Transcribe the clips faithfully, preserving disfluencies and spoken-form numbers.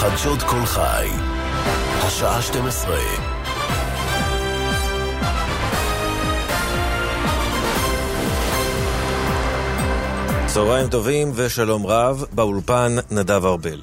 חדשות כל חי, השעה שתים עשרה. צהריים טובים ושלום רב, באולפן נדב ארבל.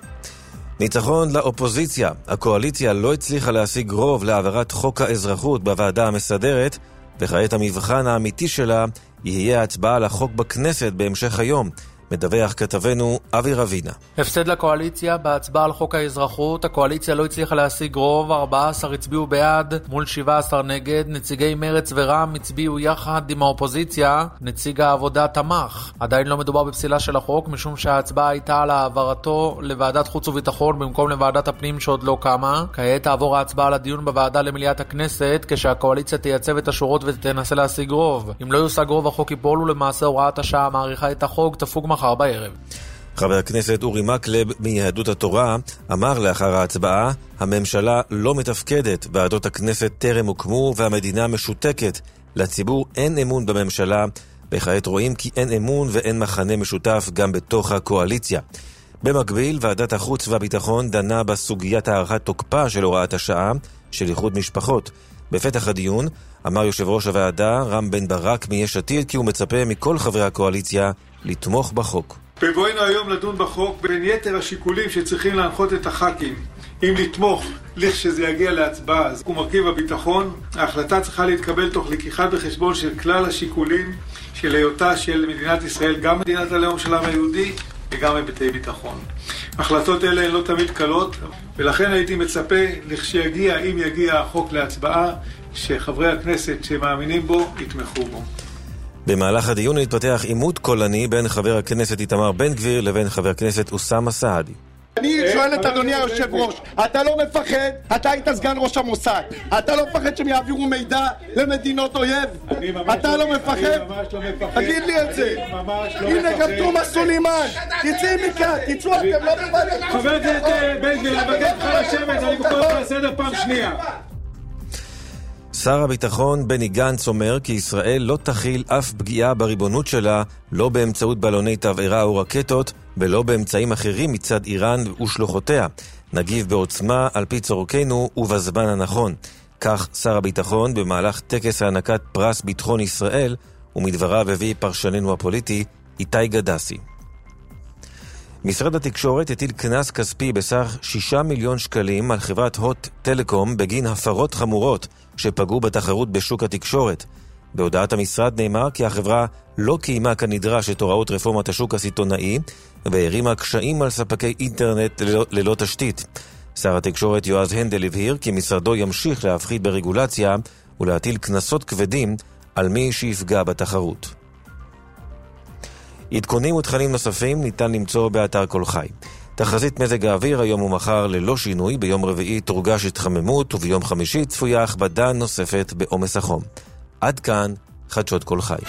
ניצחון לאופוזיציה. הקואליציה לא הצליחה להשיג רוב להעברת חוק האזרחות בוועדה המסדרת, וכעת המבחן האמיתי שלה יהיה הצבעה על החוק בכנסת בהמשך היום. מדווח כתבנו אבי רבינה. הפסד לקואליציה בהצבעה על חוק האזרחות. הקואליציה לא הצליחה להשיג רוב, ארבעה עשר הצביעו בעד מול שבעה עשר נגד. נציגי מרץ ורע"מ הצביעו יחד עם האופוזיציה, נציג העבודה תמך. עדיין לא מדובר בפסילה של החוק, משום שההצבעה הייתה על העברתו לוועדת חוץ וביטחון במקום לוועדת הפנים שעוד לא קמה. כעת תעבור ההצבעה לדיון בוועדה למליאת הכנסת, כשהקואליציה תייצב את השורות ותנסה להשיג רוב. אם לא יושג רוב, החוק ייפול, ולמעשה הוראת השעה מאריכה את החוק תפוג מחר בערב. חבר הכנסת אורי מקלב מיהדות התורה אמר לאחר ההצבעה, הממשלה לא מתפקדת, ועדות הכנסת טרם הוקמו והמדינה משותקת. לציבור אין אמון בממשלה, וכעת רואים כי אין אמון ואין מחנה משותף גם בתוך הקואליציה. במקביל, ועדת החוץ והביטחון דנה בסוגיית הארכת תוקפה של הוראת השעה של איחוד משפחות. בפתח הדיון אמר יושב ראש הוועדה רם בן ברק מיש עתיד כי הוא מצפה מכל חברי הקואליציה לתמוך בחוק. בבואנו היום לדון בחוק, בין יתר השיקולים שצריכים להנחות את הח"כים, אם לתמוך לכשזה יגיע להצבעה, הוא מרכיב הביטחון. ההחלטה צריכה להתקבל תוך לקיחת בחשבון של כלל השיקולים של היותה של מדינת ישראל, גם מדינת הלאום של העם היהודי וגם היבטי ביטחון. החלטות אלה הן לא תמיד קלות, ולכן הייתי מצפה לכשיגיע, אם יגיע החוק להצבעה, שחברי הכנסת שמאמינים בו יתמכו בו. במהלך הדיון התפתח עימות קולני בין חבר הכנסת איתמר בן גביר לבין חבר הכנסת אוסאמה סעדי. אני שואל את אדוני היושב ראש, אתה לא מפחד? אתה היית סגן ראש המוסד, אתה לא מפחד שהם יעבירו מידע למדינות אויב? אתה לא מפחד? תגיד לי את זה. הנה גם תומא סולימאן, תצאי מכאן, תצאו, אתם לא מפחד. חבר הכנסת בן גביר, אני מבקש לך לשבת, אני בכל לך לסדר פעם שנייה. שר הביטחון בני גנץ אומר כי ישראל לא תכיל אף פגיעה בריבונות שלה, לא באמצעות בלוני תבערה או רקטות, ולא באמצעים אחרים מצד איראן ושלוחותיה. נגיב בעוצמה על פי צורכנו ובזמן הנכון. כך שר הביטחון במהלך טקס הענקת פרס ביטחון ישראל, ומדבריו הביא פרשננו הפוליטי איתי גדסי. משרד התקשורת הטיל קנס כספי בסך שישה מיליון שקלים על חברת הוט טלקום בגין הפרות חמורות שפגעו בתחרות בשוק התקשורת. בהודעת המשרד נאמר כי החברה לא קיימה כנדרש את הוראות רפורמת השוק הסיטונאי והרימה קשיים על ספקי אינטרנט ללא, ללא תשתית. שר התקשורת יועז הנדל הבהיר כי משרדו ימשיך להפחית ברגולציה ולהטיל קנסות כבדים על מי שיפגע בתחרות. עדכונים ותכנים נוספים ניתן למצוא באתר כל חי. תחזית מזג האוויר היום ומחר ללא שינוי, ביום רביעי תורגש התחממות וביום חמישי צפויה הכבדה נוספת בעומס החום. עד כאן חדשות כל חי.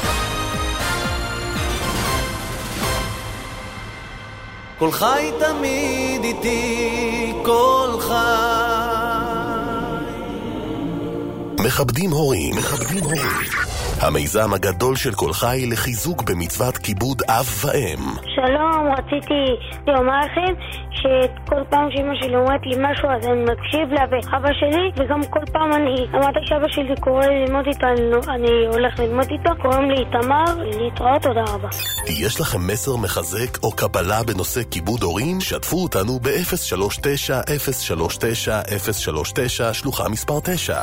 כל חי תמיד איתי, כל חי. מכבדים הורים, מכבדים הורים. המיזם הגדול של כל חי לחיזוק במצוות כיבוד אב ואם. שלום, רציתי לומר לכם שכל פעם שאמא שלי אומרת לי משהו אז אני מקשיב לה, ואבא שלי, וגם כל פעם אני אמרתי שאבא שלי קורא לי ללמוד איתו, אני הולך ללמוד איתו, קוראים לי איתמר, להתראות, תודה רבה. יש לכם מסר מחזק או קבלה בנושא כיבוד הורים? שתפו אותנו ב-אפס שלוש תשע אפס שלוש תשע אפס שלוש תשע שלוחה מספר תשע.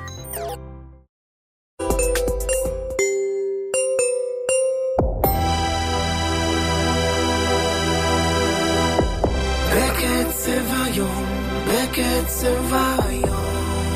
בקצב היום.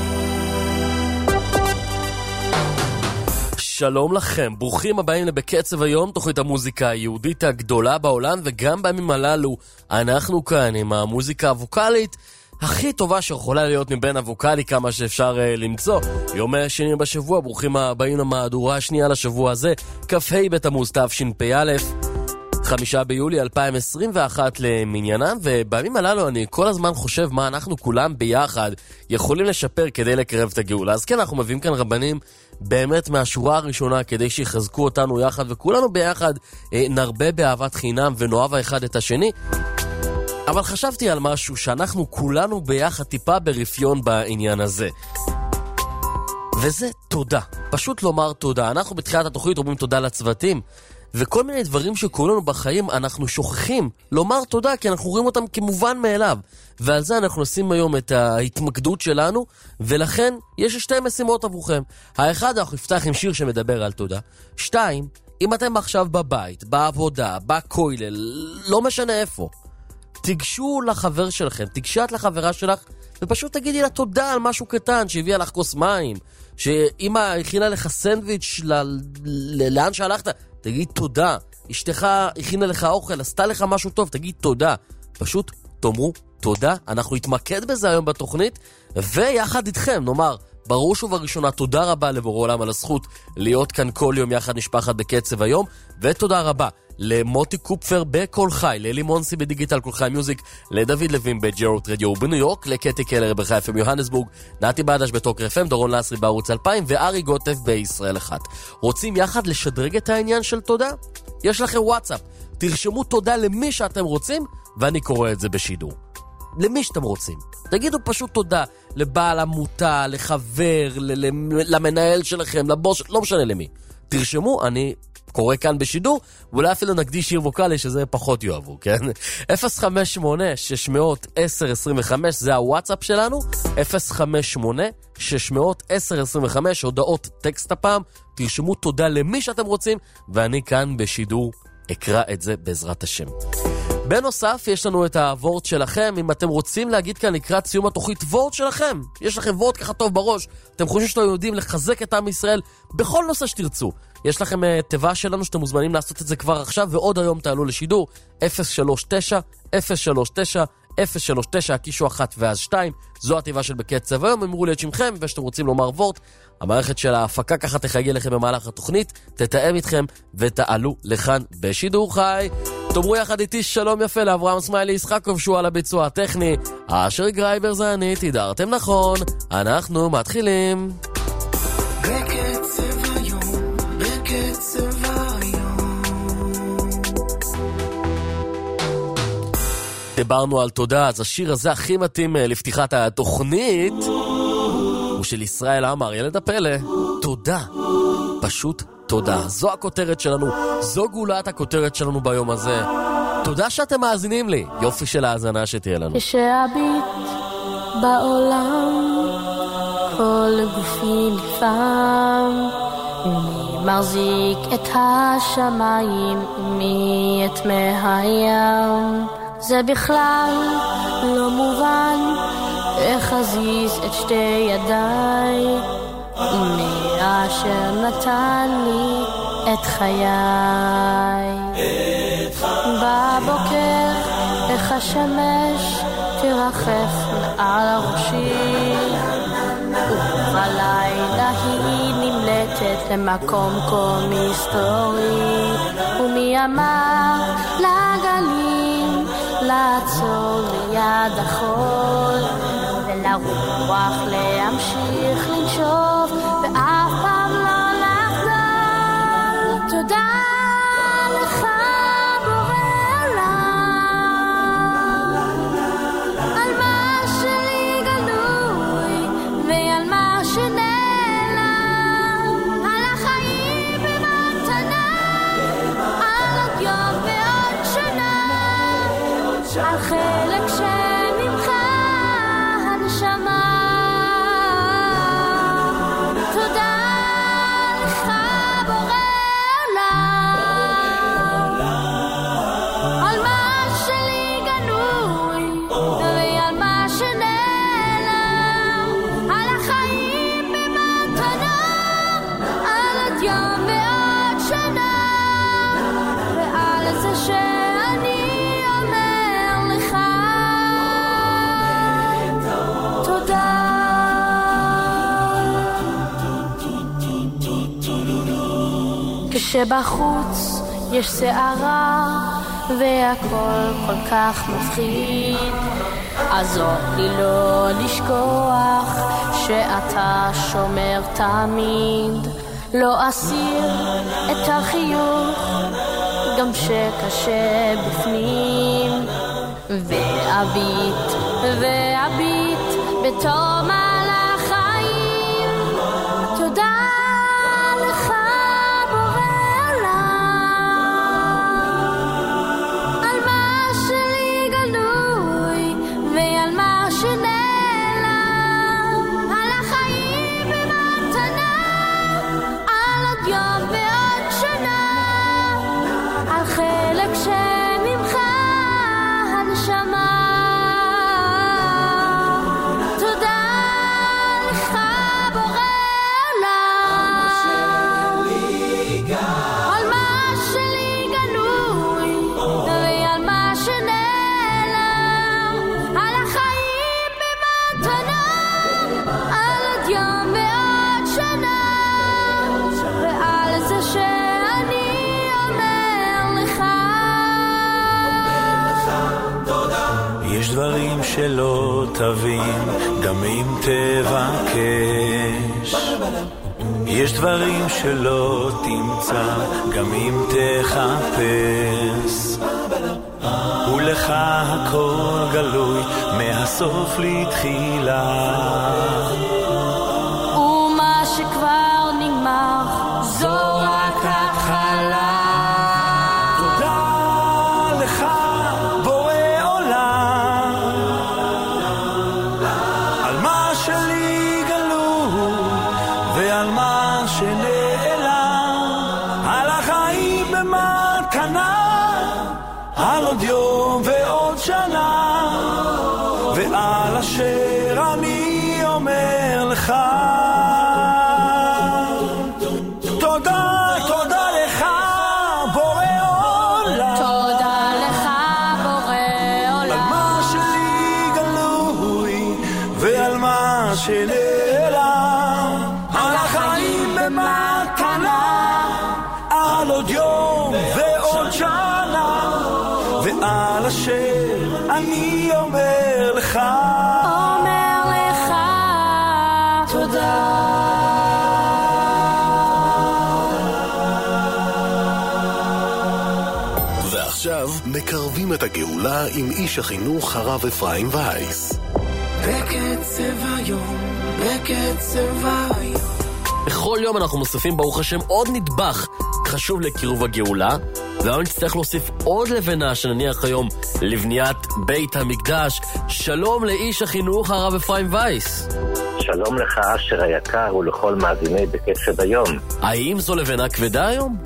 שלום לכם, ברוכים הבאים לבקצב היום, תוכנית המוזיקה היהודית הגדולה בעולם, וגם בימים הללו אנחנו כאן עם המוזיקה הווקלית הכי טובה שיכולה להיות מבין הווקלי כמה שאפשר uh, למצוא. יום שני בשבוע, ברוכים הבאים למהדורה השנייה לשבוע הזה, כ"ה בתמוז תשפ"א, חמישה ביולי אלפיים עשרים ואחת למניינם, ובימים הללו אני כל הזמן חושב מה אנחנו כולם ביחד יכולים לשפר כדי לקרב את הגאולה. אז כן, אנחנו מביאים כאן רבנים באמת מהשורה הראשונה כדי שיחזקו אותנו יחד, וכולנו ביחד אה, נרבה באהבת חינם ונאהב האחד את השני. אבל חשבתי על משהו שאנחנו כולנו ביחד טיפה ברפיון בעניין הזה. וזה תודה. פשוט לומר תודה. אנחנו בתחילת התוכנית אומרים תודה לצוותים, וכל מיני דברים שקורים לנו בחיים אנחנו שוכחים לומר תודה, כי אנחנו רואים אותם כמובן מאליו. ועל זה אנחנו נשים היום את ההתמקדות שלנו, ולכן יש שתי משימות עבורכם. האחד, אנחנו נפתח עם שיר שמדבר על תודה. שתיים, אם אתם עכשיו בבית, בעבודה, בכולל, לא משנה איפה, תיגשו לחבר שלכם, תיגשת לחברה שלך, ופשוט תגידי לה תודה על משהו קטן, שהביאה לך כוס מים, שאמא הכינה לך סנדוויץ' ל... ל... לאן שהלכת, תגיד תודה. אשתך הכינה לך אוכל, עשתה לך משהו טוב, תגיד תודה. פשוט תאמרו תודה. אנחנו נתמקד בזה היום בתוכנית, ויחד איתכם נאמר, בראש ובראשונה תודה רבה לבורא עולם על הזכות להיות כאן כל יום יחד נשפחת בקצב היום, ותודה רבה למוטי קופפר בכל חי, לאלי מונסי בדיגיטל כל חי מיוזיק, לדוד לוין בג'רות רדיו בניו יורק, לקטי קלר בחיפה מיוהנסבורג, נתי בדש בטוקר אף אם, דורון לסרי בערוץ אלפיים, וארי גוטף בישראל אחת. רוצים יחד לשדרג את העניין של תודה? יש לכם וואטסאפ, תרשמו תודה למי שאתם רוצים, ואני קורא את זה בשידור. למי שאתם רוצים. תגידו פשוט תודה לבעל עמותה, לחבר, למנהל שלכם, לבוס, לא משנה למי. תרשמו, אני קורא כאן בשידור, ואולי אפילו נקדיש שיר ווקלי שזה פחות יאהבו, כן? אפס חמש שמונה שש עשר עשרים וחמש זה הוואטסאפ שלנו, אפס חמש שמונה שש עשר עשרים וחמש, הודעות טקסט הפעם, תרשמו תודה למי שאתם רוצים, ואני כאן בשידור אקרא את זה בעזרת השם. בנוסף, יש לנו את הוורט שלכם, אם אתם רוצים להגיד כאן לקראת סיום התוכנית וורט שלכם, יש לכם וורט ככה טוב בראש, אתם חושבים שאתם יודעים לחזק את עם ישראל בכל נושא שתרצו. יש לכם uh, תיבה שלנו שאתם מוזמנים לעשות את זה כבר עכשיו, ועוד היום תעלו לשידור, אפס שלוש תשע אפס שלוש תשע אפס שלוש תשע, הקישו אחת ואז שתיים, זו התיבה של בקצב היום, אמרו לי את שמכם, ושאתם רוצים לומר וורט, המערכת של ההפקה ככה תחייג לכם במהלך התוכנית, תתאם איתכם ותעלו לכאן בשידור חי. תאמרו יחד איתי שלום יפה לאברהם סמיילי ישחקוב שהוא על הביצוע הטכני, אשר גרייבר זה אני, תדערתם נכון, אנחנו מתחילים. בקצב היום, בקצב היום. דיברנו על תודה, אז השיר הזה הכי מתאים לפתיחת התוכנית הוא של ישראל עמר, ילד הפלא. תודה, פשוט תודה. זו הכותרת שלנו, זו גולת הכותרת שלנו ביום הזה. תודה שאתם מאזינים לי, יופי של האזנה שתהיה לנו. כשאביט בעולם כל גופי נפעם, מי מחזיק את השמיים, מי את מי הים, זה בכלל לא מובן איך אזיז את שתי ידיי, מי אשר נתן לי את חיי. בבוקר איך השמש תרחף מעל ראשי, ובלילה היא נמלטת למקום כה מסתורי, ומי אמר לגלים לעצור ליד החול, ולרוח להמשיך לנשוב ואף פעם לא לחזור. תודה לך בורא עולם על מה שלי גלוי ועל מה שנעלם, על החיים במתנה, על עוד יום ועוד שנה, על חלק שממך הנשמה. תודה לך בורא עולם על מה שלי גנוי ועל מה שנעלם, על החיים במתנה, על עוד יום ועוד שנה, ועל זה שאני אומר לך תודה. כשבחוץ יש שערה והכל כל כך מפחיד, עזור לי לא לשכוח שאתה שומר תמיד, לא אסיר את החיוך גם שקשה בפנים, ואביט ואביט בתום על החיים. תודה לך בורא עולם על מה שלי גלוי ועל מה שנעלם, על החיים במתנה, על עוד יום ועוד שנה, על חלק שממך הנשמה. דברים שלא תבין גם אם תבקש, יש דברים שלא תמצא גם אם תחפש, ולך הכל גלוי מהסוף לתחילה, ומה שכבר נגמר זו רק התחלה. ועל אשר אני אומר לך תודה, תודה לך בורא עולם, תודה לך בורא עולם, על מה שלי גלוי ועל מה שנעלם, על החיים במתנה, על עוד יום ועוד שנה, ועל אשר אני אומר לך, אומר לך תודה. ועכשיו מקרבים את הגאולה עם איש החינוך הרב אפרים וייס. בקצב היום, בקצב היום. בכל יום אנחנו מוסיפים ברוך השם עוד נדבך חשוב לקירוב הגאולה, והיום נצטרך להוסיף עוד לבנה שנניח היום לבניית בית המקדש. שלום לאיש החינוך הרב אפרים וייס. שלום לך אשר היקר ולכל מאזיני בקצב היום. האם זו לבנה כבדה היום?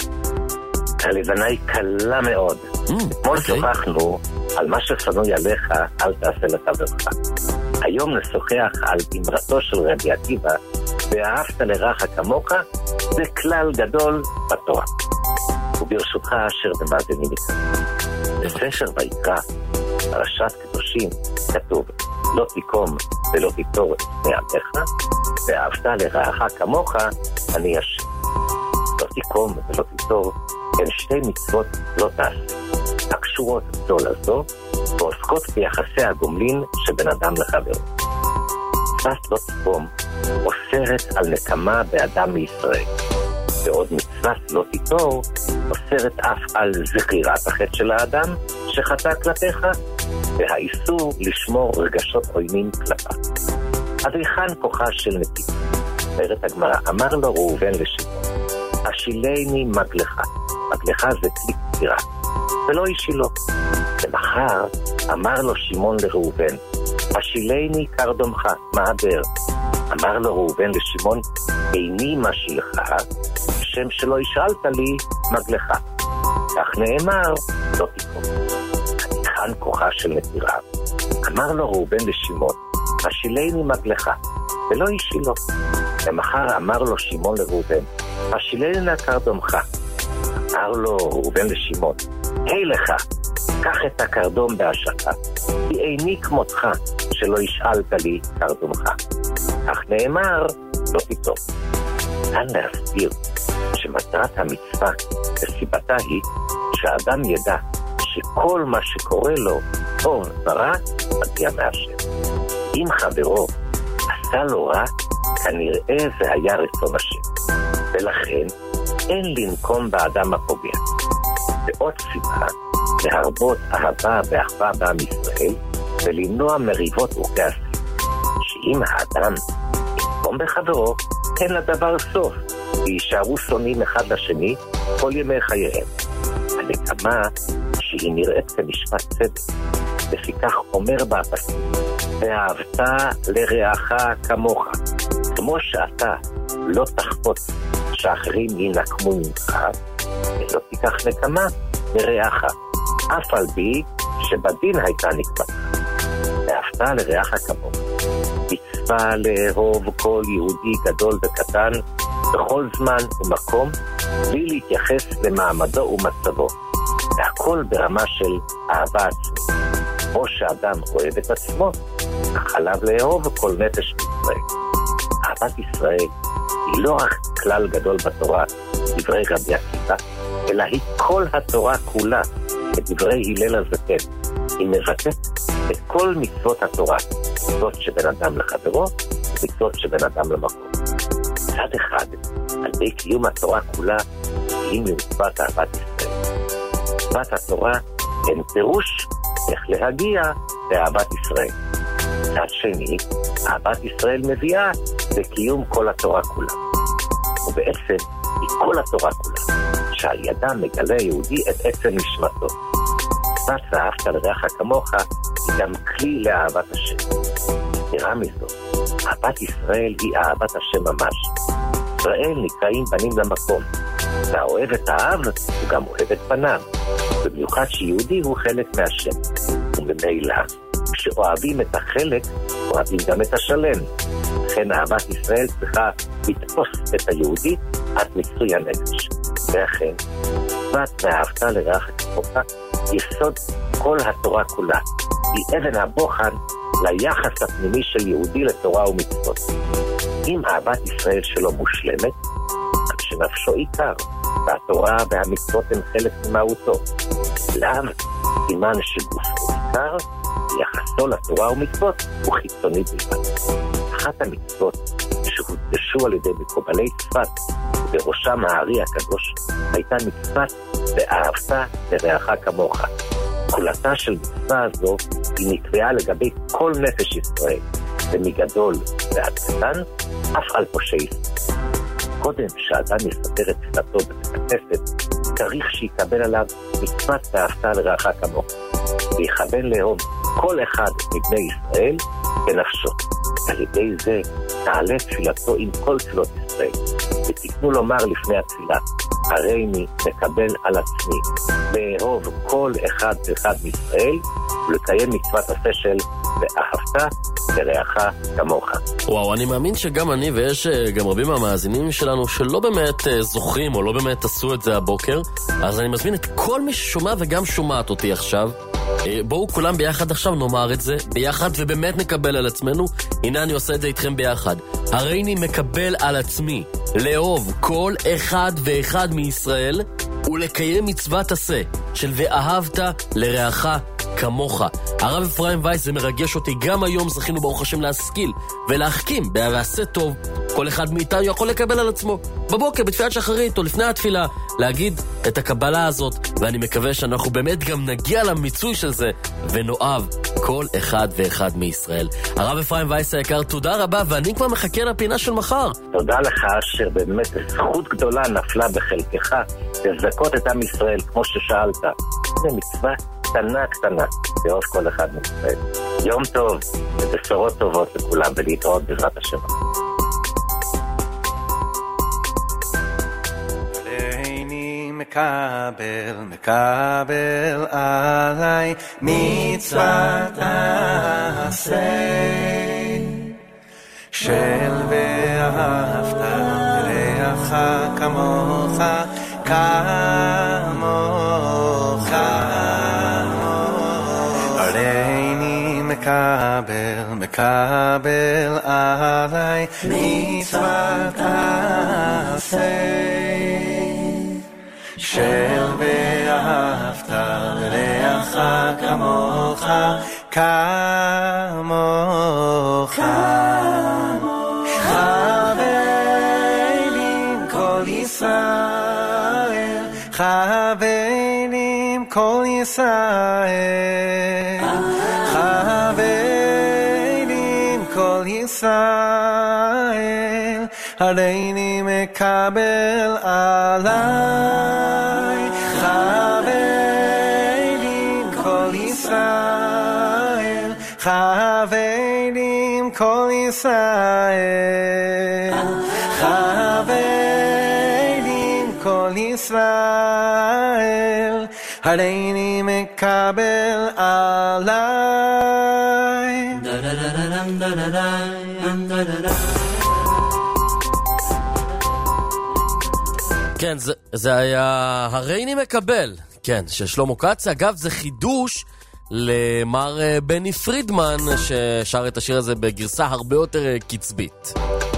הלבנה היא קלה מאוד. אתמול mm, שוחחנו okay. על מה ששנוי עליך אל תעשה לחברך. היום נשוחח על אמרתו של רבי עקיבא, ואהבת לרעך כמוך, זה כלל גדול בתורה. וברשותך אשר במאזינים מכאן. בספר ויקרא, פרשת קדושים, כתוב, לא תיקום ולא תיטור את פני עמך, ואהבת לרעך כמוך, אני השם. לא תיקום ולא תיטור, הן שתי מצוות לא תעשה, הקשורות זו לזו, ועוסקות ביחסי הגומלין שבין אדם לחברו. מצוות לא תיקום אוסרת על נקמה באדם מישראל, ועוד מצוות לא תיטור אוסרת אף על זכירת החטא של האדם שחטא כלפיך, והאיסור לשמור רגשות עוינים כלפיו. אז היכן כוחה של נתיב? אומרת הגמרא, אמר לו ראובן לשמעון, השילני מגלך. מגלך זה כלי קצירה, ולא השילו. ומחר אמר לו שמעון לראובן, השילני קרדומך, מעבר. אמר לו ראובן לשמעון, איני משילך, שם שלא השאלת לי מגלך. כך נאמר, לא תיקום. היכן כוחה של נטירה? אמר לו ראובן לשמעון, השילני מגלך, ולא השילו. ומחר אמר לו שמעון לראובן, השילני נא קרדומך. אמר לו ראובן לשמעון, היי לך, קח את הקרדום בהשקה, כי איני כמותך שלא השאלת לי קרדומך. כך נאמר, לא תיטור. כאן להסביר שמטרת המצווה וסיבתה היא שהאדם ידע שכל מה שקורה לו טוב ורע מגיע מהשם. אם חברו עשה לו רע, כנראה זה היה רצון השם, ולכן אין לנקום באדם הפוגע. ועוד סיבה להרבות אהבה ואחווה בעם ישראל, ולמנוע מריבות וכעסים. שאם האדם ינקום בחברו, אין לדבר סוף, וישארו שונאים אחד לשני כל ימי חייהם. הנקמה שהיא נראית כמשפט צדק, לפיכך אומר בה הפסוק, ואהבת לרעך כמוך. כמו שאתה לא תחפוץ שאחרים ינקמו ממך, ולא תיקח נקמה לרעך, אף על בי שבדין הייתה נקמתך. ואהבת לרעך כמוך. מצווה לאהוב כל יהודי גדול וקטן בכל זמן ומקום, בלי להתייחס למעמדו ומצבו, והכל ברמה של אהבה עצמית. כמו שאדם אוהב את עצמו, כך עליו לאהוב כל נפש בישראל. אהבת ישראל היא לא רק כלל גדול בתורה, דברי רבי עקיבא, אלא היא כל התורה כולה, כדברי הלל הזקן. היא מבטאת את כל מצוות התורה, מצוות שבין אדם לחברו, מצוות שבין אדם למקום. מצד אחד, על די קיום התורה כולה, היא מצוות אהבת ישראל. מצוות התורה אין פירוש איך להגיע לאהבת ישראל. מצד שני, אהבת ישראל מביאה לקיום כל התורה כולה. ובעצם היא כל התורה כולה, שעל ידה מגלה יהודי את עצם נשמתו. מצוות ואהבת לרעך כמוך היא גם כלי לאהבת השם. נראה מזאת, אהבת ישראל היא אהבת השם ממש. ישראל נקראים בנים למקום, והאוהב את האב הוא גם אוהב את פניו, במיוחד שיהודי הוא חלק מהשם. וממילא, כשאוהבים את החלק, אוהבים גם את השלם. לכן אהבת ישראל צריכה לתפוס את היהודי עד מיצוי הנפש. ואכן, מצוות ואהבת לרעך כמוך יסוד כל התורה כולה. היא אבן הבוחן ליחס הפנימי של יהודי לתורה ומצוות. אם אהבת ישראל שלו מושלמת, רק שנפשו עיקר, והתורה והמצוות הן חלק ממהותו. למה? סימן שגופו עיקר, יחסו לתורה ומצוות הוא חיצוני בלבד. אחת המצוות שהודגשו על ידי מקובלי צפת, ובראשם הארי הקדוש, הייתה מצוות ואהבת לרעך כמוך. כולתה של מצווה הזו היא נקבעה לגבי כל נפש ישראל, ומגדול ועד קטן, אף על פושעי ישראל. קודם שאדם יספר את תפילתו בבית הכנסת, צריך שיקבל עליו מצוות ואהבת לרעך כמוך, ויכוון לאהוב כל אחד מבני ישראל בנפשו. על ידי זה תעלה תפילתו עם כל תפילות ישראל, ותקנו לומר לפני התפילה, הרי אני מקבל על עצמי לאהוב כל אחד ואחד מישראל, ולקיים מצוות עשה של ואהבת לרעך כמוך. וואו, אני מאמין שגם אני ויש גם רבים מהמאזינים שלנו שלא באמת זוכרים או לא באמת עשו את זה הבוקר, אז אני מזמין את כל מי ששומע וגם שומעת אותי עכשיו, בואו כולם ביחד עכשיו נאמר את זה ביחד ובאמת נקבל על עצמנו. הנה אני עושה את זה איתכם ביחד. הרי אני מקבל על עצמי לאהוב כל אחד ואחד מישראל ולקיים מצוות עשה של ואהבת לרעך כמוך. הרב אפרים וייס, זה מרגש אותי. גם היום זכינו ברוך השם להשכיל ולהחכים בעשה טוב. כל אחד מאיתנו יכול לקבל על עצמו בבוקר, בתפילת שחרית או לפני התפילה, להגיד את הקבלה הזאת, ואני מקווה שאנחנו באמת גם נגיע למיצוי של זה ונאהב כל אחד ואחד מישראל. הרב אפרים וייס היקר, תודה רבה, ואני כבר מחכה לפינה של מחר. תודה לך אשר, באמת זכות גדולה נפלה בחלקך לזכות את עם ישראל כמו ששאלת. זה מצווה קטנה קטנה לאהוב כל אחד מישראל. יום טוב ובשורות טובות לכולם, ולהתראות בעזרת השם. מקבל, מקבל עליי מצוות עשה של ואהבת לרעך כמוך, כמוך. הריני מקבל, מקבל עליי מצוות עשה של ואהבת לרעך כמוך, כמוך. חברים כל ישראל, חברים כל ישראל. ישראל חברים כל ישראל הריני מקבל עליי חברים כל ישראל חברים כל ישראל חברים כל ישראל הריני מקבל עליי כן, זה, זה היה הריני מקבל, כן, של שלמה כץ. אגב, זה חידוש למר בני פרידמן, ששר את השיר הזה בגרסה הרבה יותר קצבית.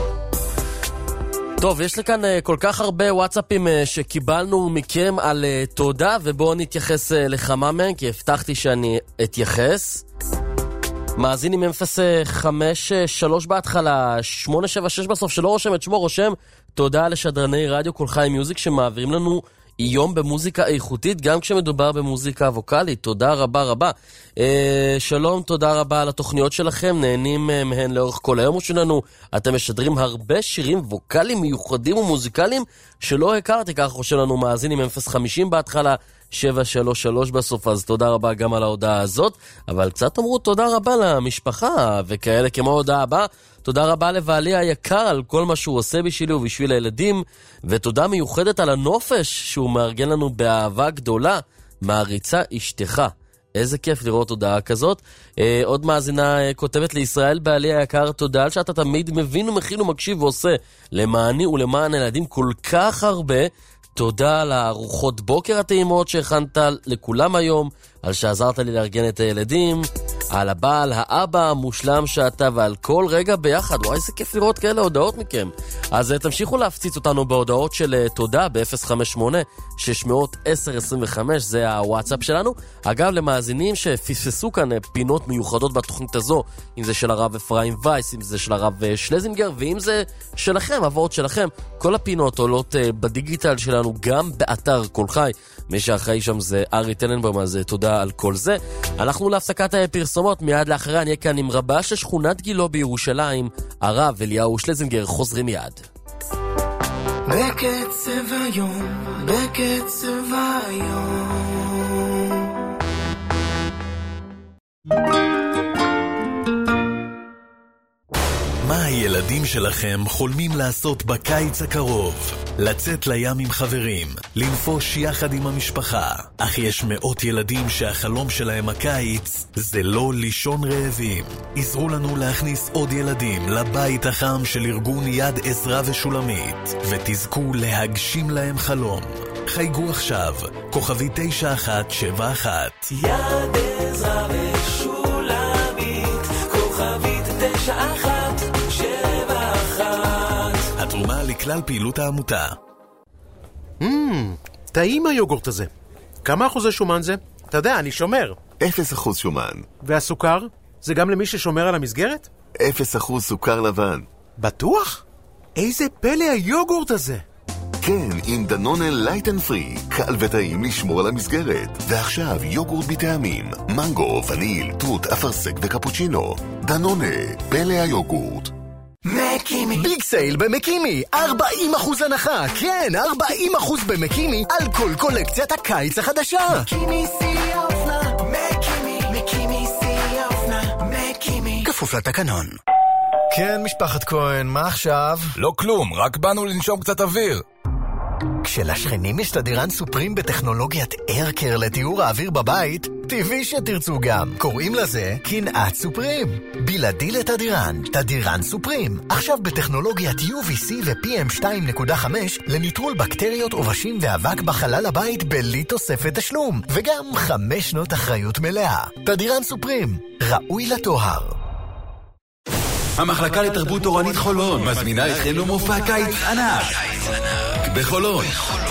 טוב, יש לכאן כל כך הרבה וואטסאפים שקיבלנו מכם על תודה, ובואו נתייחס לכמה מהם, כי הבטחתי שאני אתייחס. מאזין עם אפס חמש שלוש בהתחלה, שמונה שבע שש בסוף, שלא רושם את שמו, רושם תודה לשדרני רדיו כל חי מיוזיק שמעבירים לנו יום במוזיקה איכותית, גם כשמדובר במוזיקה ווקלית. תודה רבה רבה. אה, שלום, תודה רבה על התוכניות שלכם, נהנים מהן לאורך כל היום שלנו. אתם משדרים הרבה שירים ווקליים מיוחדים ומוזיקליים שלא הכרתי, כך חושב לנו מאזין עם אפס חמישים בהתחלה, שבע שלוש שלוש בסוף, אז תודה רבה גם על ההודעה הזאת. אבל קצת אמרו תודה רבה למשפחה וכאלה, כמו ההודעה הבאה, תודה רבה לבעלי היקר על כל מה שהוא עושה בשבילי ובשביל הילדים, ותודה מיוחדת על הנופש שהוא מארגן לנו באהבה גדולה, מעריצה אשתך. איזה כיף לראות הודעה כזאת. אה, עוד מאזינה אה, כותבת לישראל בעלי היקר, תודה על שאתה תמיד מבין ומכין ומקשיב ועושה למעני ולמען הילדים כל כך הרבה. תודה על הארוחות בוקר הטעימות שהכנת לכולם היום, על שעזרת לי לארגן את הילדים, על הבעל, האבא המושלם שאתה, ועל כל רגע ביחד. וואי, איזה כיף לראות כאלה הודעות מכם. אז תמשיכו להפציץ אותנו בהודעות של תודה ב-אפס חמש שמונה שש עשר עשרים וחמש, זה הוואטסאפ שלנו. אגב, למאזינים שפספסו כאן פינות מיוחדות בתוכנית הזו, אם זה של הרב אפרים וייס, אם זה של הרב שלזינגר, ואם זה שלכם, עבוד שלכם, כל הפינות עולות בדיגיטל שלנו, גם באתר כל חי. מי שאחראי שם זה ארי טננבאום, אז תודה על כל זה. אנחנו להפסקת הפרסומות, מיד לאחריה אני אהיה כאן עם רבה של שכונת גילו בירושלים, הרב אליהו שלזינגר, חוזרים מיד. בקצב היום, בקצב היום. מה הילדים שלכם חולמים לעשות בקיץ הקרוב? לצאת לים עם חברים, לנפוש יחד עם המשפחה. אך יש מאות ילדים שהחלום שלהם הקיץ זה לא לישון רעבים. עזרו לנו להכניס עוד ילדים לבית החם של ארגון יד עזרה ושולמית, ותזכו להגשים להם חלום. חייגו עכשיו, כוכבי תשע אחת שבע אחת. יד עזרה ושולמית, כוכבית תשע אחת שבע אחת. התרומה לכלל פעילות העמותה. Mm, טעים היוגורט הזה. כמה אחוזי שומן זה? אתה יודע, אני שומר. אפס אחוז שומן. והסוכר? זה גם למי ששומר על המסגרת? אפס אחוז סוכר לבן. בטוח? איזה פלא היוגורט הזה. כן, עם דנונה לייט אנד פרי, קל וטעים לשמור על המסגרת. ועכשיו יוגורט בטעמים, מנגו, וניל, תות, אפרסק וקפוצ'ינו. דנונה, פלא היוגורט. מקימי. ביג סייל במקימי, ארבעים אחוז הנחה, כן, ארבעים אחוז במקימי על כל קולקציית הקיץ החדשה. מקימי סי אופנה, מקימי, מקימי סי אופנה, מקימי. כפוף לתקנון. כן, משפחת כהן, מה עכשיו? לא כלום, רק באנו לנשום קצת אוויר. כשלשכנים יש תדירן סופרים בטכנולוגיית איירקר לתיאור האוויר בבית, טבעי שתרצו גם. קוראים לזה קנאת סופרים. בלעדי לתדירן, תדירן סופרים. עכשיו בטכנולוגיית יו וי סי ו-פי אם שתיים נקודה חמש לניטרול בקטריות, עובשים ואבק בחלל הבית בלי תוספת תשלום. וגם חמש שנות אחריות מלאה. תדירן סופרים, ראוי לתואר. המחלקה לתרבות תורנית חולון מזמינה אתכם למופע קיץ ענק בחולון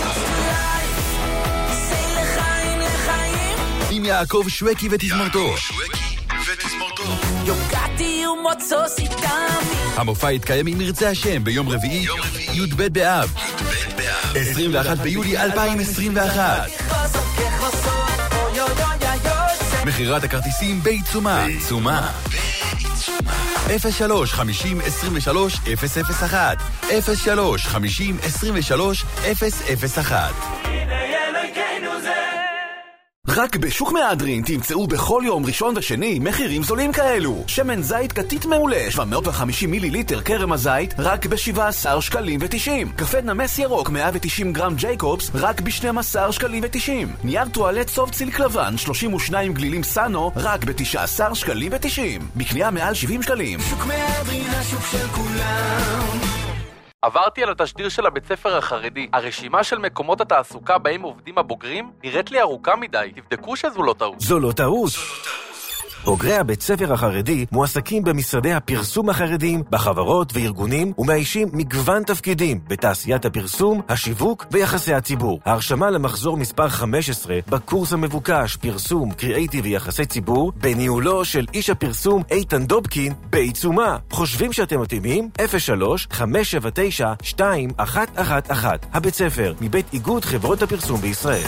עם יעקב שווקי ותזמורתו. המופע יתקיים עם מרצה השם ביום רביעי י' ב' באב עשרים ואחד ביולי אלפיים עשרים ואחת. מחירת הכרטיסים בעיצומה. בעיצומה. אפס שלוש חמישים עשרים ושלוש אפס אפס אחת אפס שלוש חמישים עשרים ושלוש אפס אפס אחת. רק בשוק מהדרין תמצאו בכל יום ראשון ושני מחירים זולים כאלו. שמן זית קטית מעולה שבע מאות וחמישים מיליליטר קרם הזית רק ב-שבעה עשר שקלים ותשעים. קפה נמס ירוק מאה ותשעים גרם ג'ייקובס רק ב-שנים עשר שקלים ותשעים. נייר טואלט סוב ציליק לבן שלושים ושניים גלילים סאנו רק ב-תשעה עשר שקלים ותשעים. בקנייה מעל שבעים שקלים. שוק מהדרין, השוק של כולם. עברתי על התשדיר של הבית ספר החרדי. הרשימה של מקומות התעסוקה בהם עובדים הבוגרים נראית לי ארוכה מדי. תבדקו שזו לא טעות. זו לא טעות. בוגרי הבית ספר החרדי מועסקים במשרדי הפרסום החרדיים, בחברות וארגונים, ומאיישים מגוון תפקידים בתעשיית הפרסום, השיווק ויחסי הציבור. ההרשמה למחזור מספר חמש עשרה בקורס המבוקש פרסום, קריאייטיב ויחסי ציבור בניהולו של איש הפרסום איתן דובקין בעיצומה. חושבים שאתם מתאימים? אפס שלוש חמש שבע תשע שתיים אחת אחת אחת. הבית ספר מבית איגוד חברות הפרסום בישראל.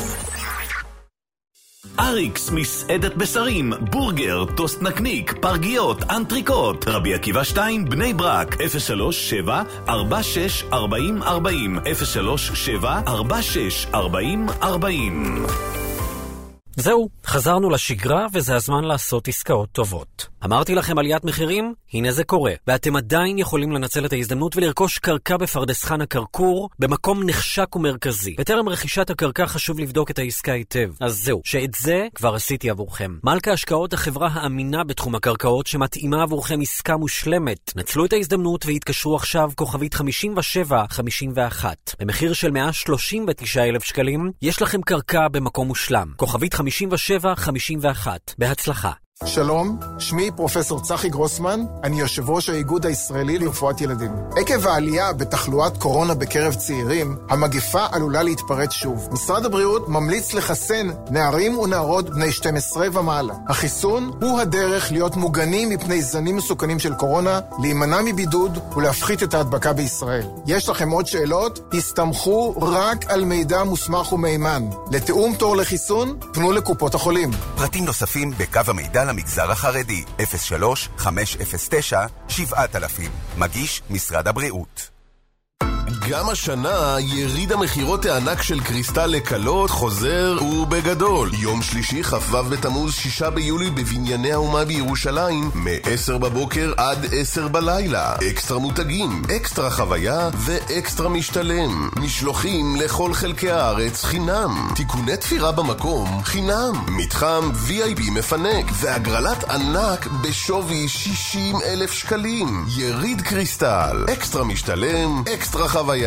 אריקס, מסעדת בשרים, בורגר, טוסט נקניק, פרגיות, אנטריקוט. רבי עקיבא שתיים, בני ברק, אפס שלוש שבע ארבע שש ארבעים ארבעים אפס שלוש שבע ארבע שש ארבעים ארבעים. זהו, חזרנו לשגרה וזה הזמן לעשות עסקאות טובות. אמרתי לכם עליית מחירים? הנה זה קורה. ואתם עדיין יכולים לנצל את ההזדמנות ולרכוש קרקע בפרדס חנה כרכור במקום נחשק ומרכזי. בטרם רכישת הקרקע חשוב לבדוק את העסקה היטב. אז זהו, שאת זה כבר עשיתי עבורכם. מלכה השקעות החברה האמינה בתחום הקרקעות שמתאימה עבורכם עסקה מושלמת. נצלו את ההזדמנות והתקשרו עכשיו כוכבית חמישים ושבע חמישים ואחת. במחיר של מאה שלושים ותשעה אלף שקלים יש לכם קרקע במקום מושלם. כוכבית חמישים ושבע חמישים ואחת. בהצלחה. שלום, שמי פרופסור צחי גרוסמן, אני יושב ראש האיגוד הישראלי לרפואת ילדים. עקב העלייה בתחלואת קורונה בקרב צעירים, המגפה עלולה להתפרץ שוב. משרד הבריאות ממליץ לחסן נערים ונערות בני שתים עשרה ומעלה. החיסון הוא הדרך להיות מוגנים מפני זנים מסוכנים של קורונה, להימנע מבידוד ולהפחית את ההדבקה בישראל. יש לכם עוד שאלות? הסתמכו רק על מידע מוסמך ומהימן. לתאום תור לחיסון, פנו לקופות החולים. פרטים נוספים בקו המידע למגזר החרדי, אפס שלוש חמש אפס תשע שבעת אלפים. מגיש משרד הבריאות. גם השנה יריד המחירות הענק של קריסטל לקלות חוזר ובגדול. יום שלישי כ"ו בתמוז שישה ביולי בבנייני האומה בירושלים מ-עשר בבוקר עד עשר בלילה. אקסטרה מותגים, אקסטרה חוויה ואקסטרה משתלם. משלוחים לכל חלקי הארץ חינם. תיקוני תפירה במקום חינם. מתחם וי איי בי מפנק והגרלת ענק בשווי שישים אלף שקלים. יריד קריסטל, אקסטרה משתלם, אקסטרה חוויה.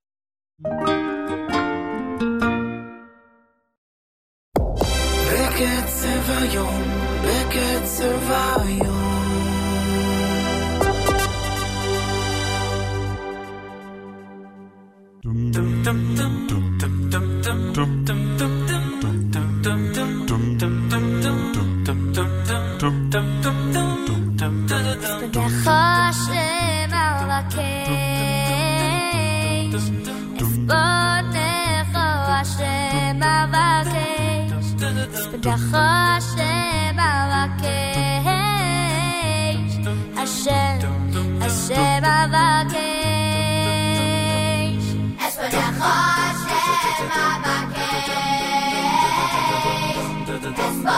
בקצב היום, בקצב היום דם דם דם דם דם דם דם דם ספדך השם אבקש, השם, השם אבקש. ספדך השם אבקש, אספונך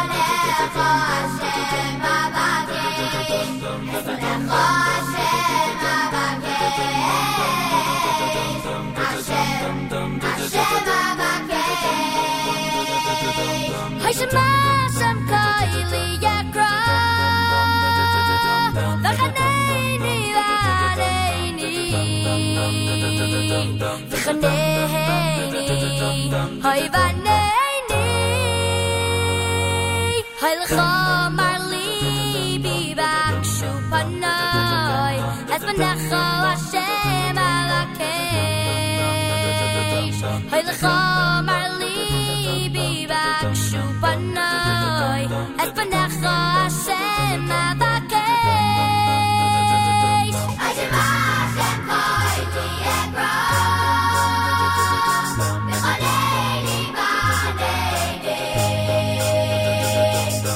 השם אבקש, ספדך השם אבקש, השם, השם אבקש. Hay shmasam kaili yakra V'chaneini v'aneini V'chaneini Hay v'aneini Hay l'chomar libi v'akshu panay Es v'necho Hashem alakesh Hay l'chomar libi v'akshu panay Es v'necho Hashem alakesh Hay shmashem koili ekra V'chaneini v'aneini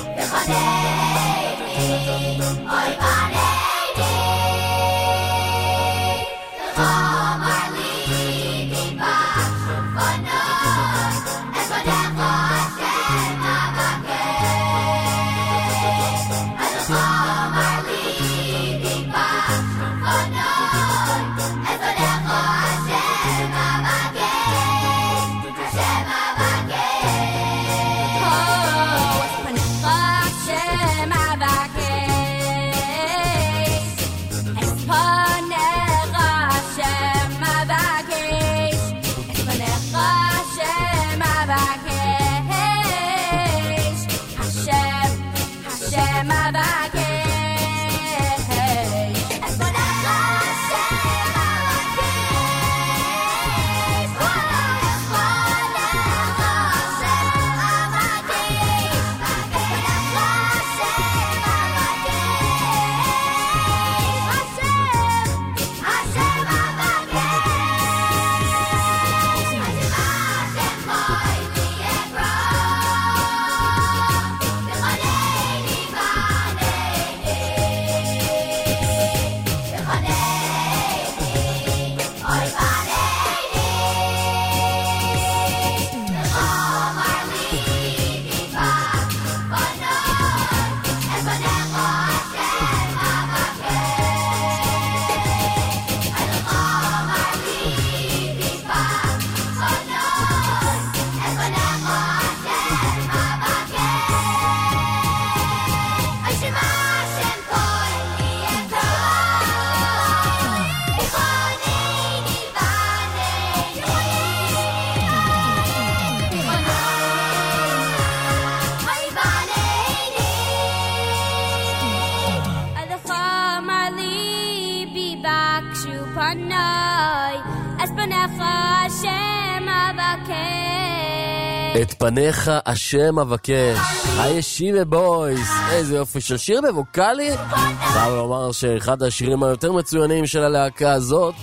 את פניך השם אבקש. הישיבה בויס. איזה יופי של שיר בווקלי. חייב לומר שאחד השירים היותר מצוינים של הלהקה הזאת.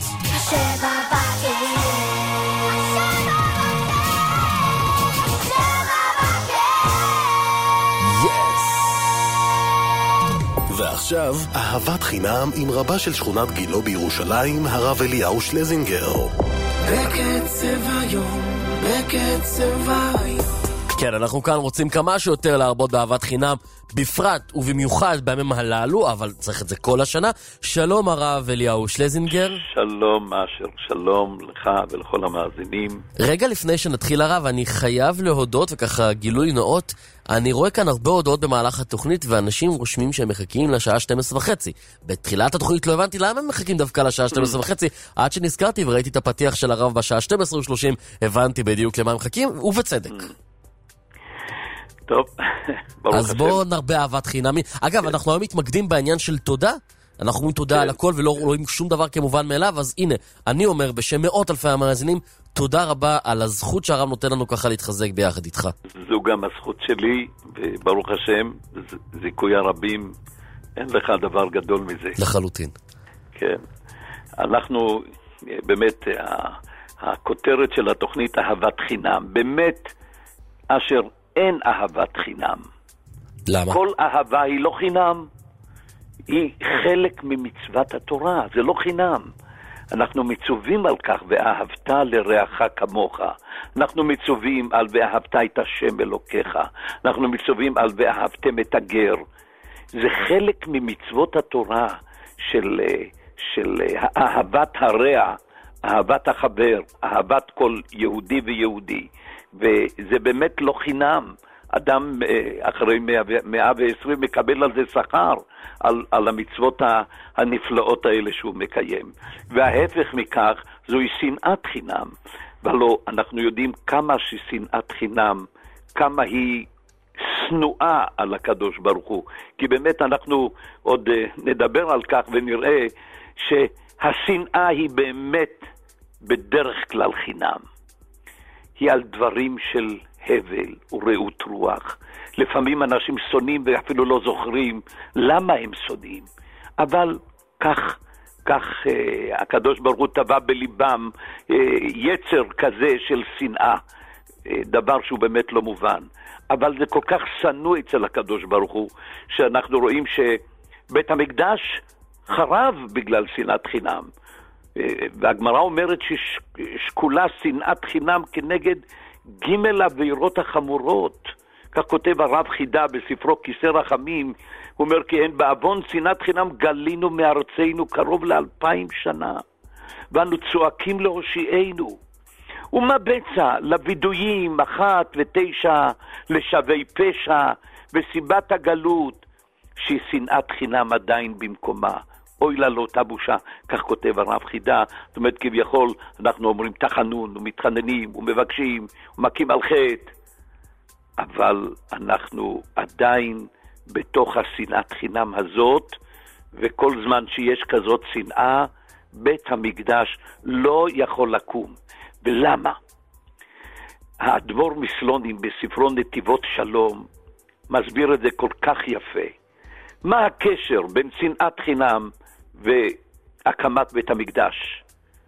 ועכשיו, אהבת חינם עם רבה של שכונת גילו בירושלים, הרב אליהו שלזינגר. בקצב היום, בקצב היום. כן, אנחנו כאן רוצים כמה שיותר להרבות באהבת חינם, בפרט ובמיוחד בימים הללו, אבל צריך את זה כל השנה. שלום הרב אליהו שלזינגר. שלום אשר, שלום לך ולכל המאזינים. רגע לפני שנתחיל הרב, אני חייב להודות, וככה גילוי נאות, אני רואה כאן הרבה הודעות במהלך התוכנית, ואנשים רושמים שהם מחכים לשעה שתים עשרה וחצי. בתחילת התוכנית לא הבנתי למה הם מחכים דווקא לשעה שתים עשרה וחצי, עד שנזכרתי וראיתי את הפתיח של הרב בשעה שתים עשרה ושלושים, הבנתי בדיוק למה הם מחכים, ובצדק. טוב, ברוך השם. אז בואו נרבה אהבת חינמי. אגב, אנחנו היום מתמקדים בעניין של תודה. אנחנו אומרים תודה על הכל ולא רואים שום דבר כמובן מאליו, אז הנה, אני אומר בשם מאות אלפי המאזינים, תודה רבה על הזכות שהרב נותן לנו ככה להתחזק ביחד איתך. זו גם הזכות שלי, וברוך השם, זיכוי הרבים, אין לך דבר גדול מזה. לחלוטין. כן. אנחנו, באמת, הכותרת של התוכנית אהבת חינם, באמת, אשר אין אהבת חינם. למה? כל אהבה היא לא חינם. היא חלק ממצוות התורה, זה לא חינם. אנחנו מצווים על כך, ואהבת לרעך כמוך. אנחנו מצווים על ואהבת את השם אלוקיך. אנחנו מצווים על ואהבתם את הגר. זה חלק ממצוות התורה של, של אהבת הרע, אהבת החבר, אהבת כל יהודי ויהודי. וזה באמת לא חינם. אדם אחרי מאה ועשרים מקבל על זה שכר, על, על המצוות הנפלאות האלה שהוא מקיים. וההפך מכך, זוהי שנאת חינם. ולא, אנחנו יודעים כמה ששנאת חינם, כמה היא שנואה על הקדוש ברוך הוא. כי באמת אנחנו עוד נדבר על כך ונראה שהשנאה היא באמת בדרך כלל חינם. היא על דברים של הבל ורעות רוח. לפעמים אנשים שונאים ואפילו לא זוכרים למה הם שונאים. אבל כך, כך אה, הקדוש ברוך הוא טבע בליבם אה, יצר כזה של שנאה. אה, דבר שהוא באמת לא מובן. אבל זה כל כך שנוא אצל הקדוש ברוך הוא, שאנחנו רואים שבית המקדש חרב בגלל שנאת חינם. והגמרא אומרת ששקולה שנאת חינם כנגד ג' העבירות החמורות. כך כותב הרב חידה בספרו כיסא רחמים, הוא אומר כי אין בעוון שנאת חינם גלינו מארצנו קרוב לאלפיים שנה, ואנו צועקים להושיענו. ומה בצע לוידויים אחת ותשע לשבי פשע וסיבת הגלות, ששנאת חינם עדיין במקומה. אוי לה לא תבושה, כך כותב הרב חידה. זאת אומרת כביכול אנחנו אומרים תחנון ומתחננים ומבקשים ומקים על חטא, אבל אנחנו עדיין בתוך השנאת חינם הזאת, וכל זמן שיש כזאת שנאה בית המקדש לא יכול לקום. ולמה? האדמו"ר מסלונים בספרו נתיבות שלום מסביר את זה כל כך יפה. מה הקשר בין שנאת חינם והקמת בית המקדש?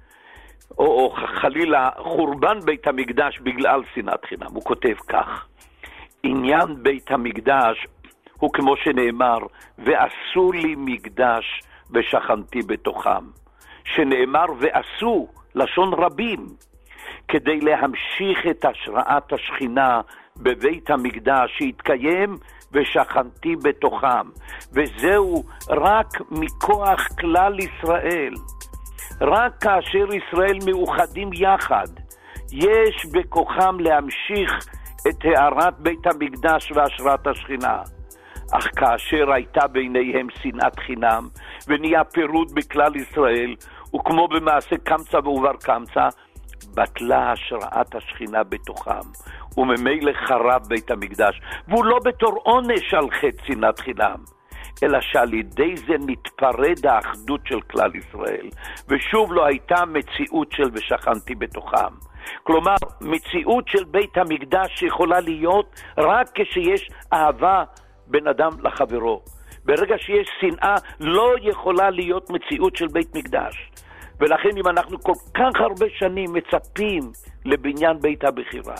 או, או חלילה חורבן בית המקדש בגלל שנאת חינם. הוא כותב כך: עניין בית המקדש הוא כמו שנאמר, ועשו לי מקדש ושכנתי בתוכם. שנאמר ועשו, לשון רבים, כדי להמשיך את השראת השכינה בבית המקדש שהתקיים ושכנתי בתוכם. וזהו רק מכוח כלל ישראל. רק כאשר ישראל מאוחדים יחד, יש בכוחם להמשיך את הערת בית המקדש והשראת השכינה. אך כאשר הייתה ביניהם שנאת חינם ונהיה פירוד בכלל ישראל, וכמו במעשה קמצא ועובר קמצא, בטלה השראת השכינה בתוכם, וממילא חרב בית המקדש. והוא לא בתור עונש על חטא שנאת חינם, אלא שעל ידי זה נתפרד האחדות של כלל ישראל, ושוב לא הייתה מציאות של ושכנתי בתוכם. כלומר, מציאות של בית המקדש יכולה להיות רק כשיש אהבה בין אדם לחברו. ברגע שיש שנאה לא יכולה להיות מציאות של בית מקדש. ולכן אם אנחנו כל כך הרבה שנים מצפים לבניין בית הבחירה,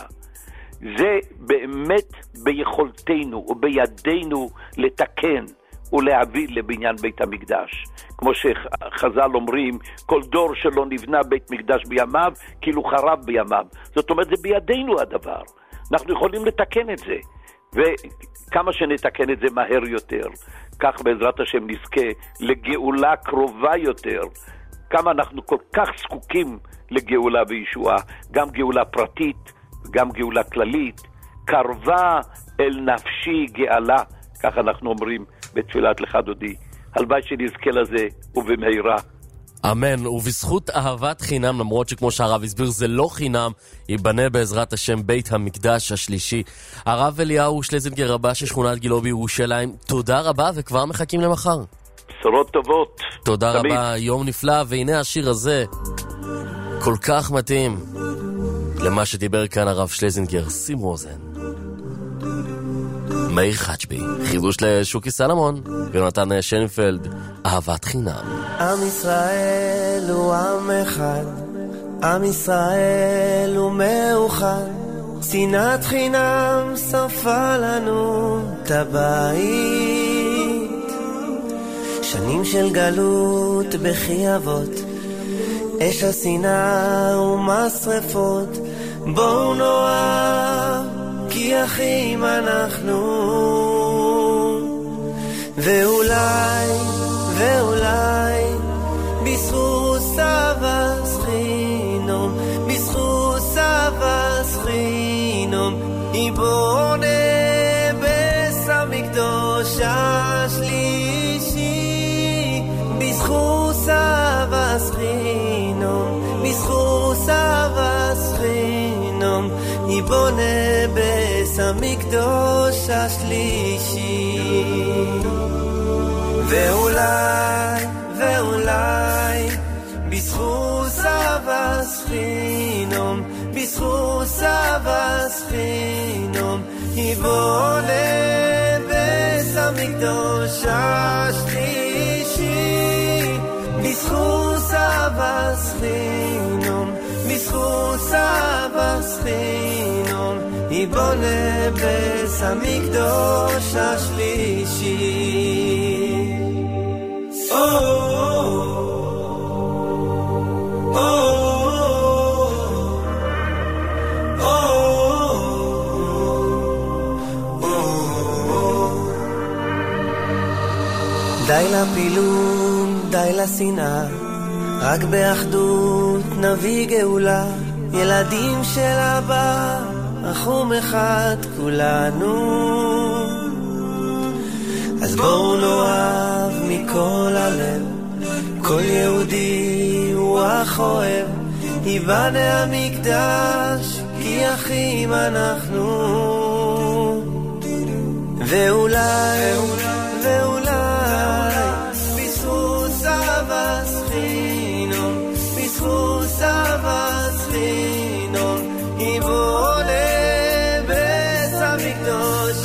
זה באמת ביכולתנו ובידינו לתקן ולהביא לבניין בית המקדש. כמו שחז"ל אומרים, כל דור שלא נבנה בית מקדש בימיו, כאילו חרב בימיו. זאת אומרת, זה בידינו הדבר. אנחנו יכולים לתקן את זה. וכמה שנתקן את זה מהר יותר, כך בעזרת השם נזכה לגאולה קרובה יותר. כמה אנחנו כל כך זקוקים לגאולה וישועה, גם גאולה פרטית, גם גאולה כללית. קרבה אל נפשי גאלה, כך אנחנו אומרים בתפילת לך דודי. הלוואי שנזכה לזה ובמהרה. אמן. ובזכות אהבת חינם, למרות שכמו שהרב הסביר זה לא חינם, ייבנה בעזרת השם בית המקדש השלישי. הרב אליהו שלזינגר, רבה של שכונת גילה בירושלים, תודה רבה, וכבר מחכים למחר. בשורות טובות. תודה תמיד. רבה, יום נפלא. והנה השיר הזה כל כך מתאים למה שדיבר כאן הרב שלזינגר. שימו אוזן. מאיר חג'בי, חידוש לשוקי סלמון ויונתן שנפלד, אהבת חינם. עם ישראל הוא עם אחד, עם ישראל הוא מאוחד, שנאת חינם שרפה לנו את הבית, שנים של גלות בכי אבות, אש השנאה ומשרפות. בואו נאהב כי אחים אנחנו, ואולי, ואולי בזכות סבס חינום, בזכות סבס חינום ייבונה בית המקדש השלישי. בזכות סבס חינום, בזכות סבס חינום ייבונה בית המקדש השלישי. ואולי, ואולי בזכות סבס חינום, בזכות סבס חינום ייבונה בית המקדש השלישי. בזכות סבס חינום, בזכות סבס חינום ייבונה בית המקדוש השלישי. Oh, oh, oh, oh, די לפילום, די לשנאה, רק באחדות נביא גאולה. ילדים של אבא, אחום אחד כולנו. אז בואו נאהב מכל הלב, כל יהודי הוא אח אוהב. ייבנה המקדש כי אחים אנחנו. ואולי, ואולי בזכות אהבת חינם, בזכות אהבת חינם, ייבונה בית המקדוש